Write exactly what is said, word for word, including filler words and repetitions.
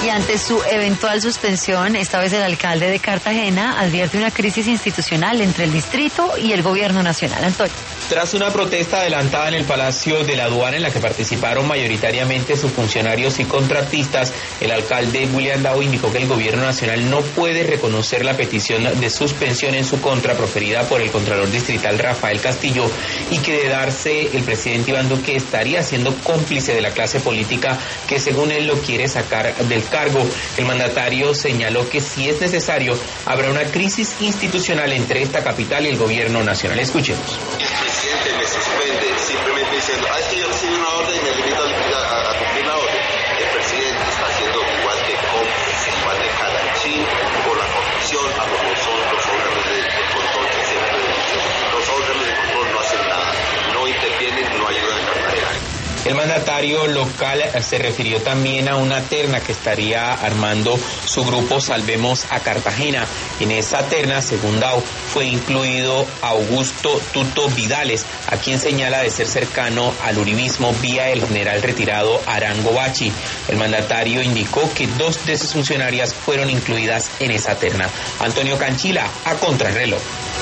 Y ante su eventual suspensión, esta vez el alcalde de Cartagena advierte una crisis institucional entre el distrito y el gobierno nacional. Antonio. Tras una protesta adelantada en el Palacio de la Aduana en la que participaron mayoritariamente sus funcionarios y contratistas, el alcalde William Dao indicó que el gobierno nacional no puede reconocer la petición de suspensión en su contra proferida por el contralor distrital Rafael Castillo y que de darse el presidente Iván Duque estaría siendo cómplice de la clase política que según él lo quiere sacar del cargo. El mandatario señaló que si es necesario habrá una crisis institucional entre esta capital y el gobierno nacional. Escuchemos. El presidente me suspende simplemente diciendo, ah, es que yo recibí una orden y me limito a, a, a cumplir la orden. El presidente está haciendo igual que cómplice, igual de calachín por la corrupción a como son los órganos de control que siempre los órganos de control no hacen nada, no intervienen, no ayudan a Cartagena. El mandatario local se refirió también a una terna que estaría armando su grupo Salvemos a Cartagena. En esa terna, según Dao, fue incluido Augusto Tuto Vidales, a quien señala de ser cercano al uribismo vía el general retirado Arango Bachi. El mandatario indicó que dos de sus funcionarias fueron incluidas en esa terna. Antonio Canchila, a Contrarreloj.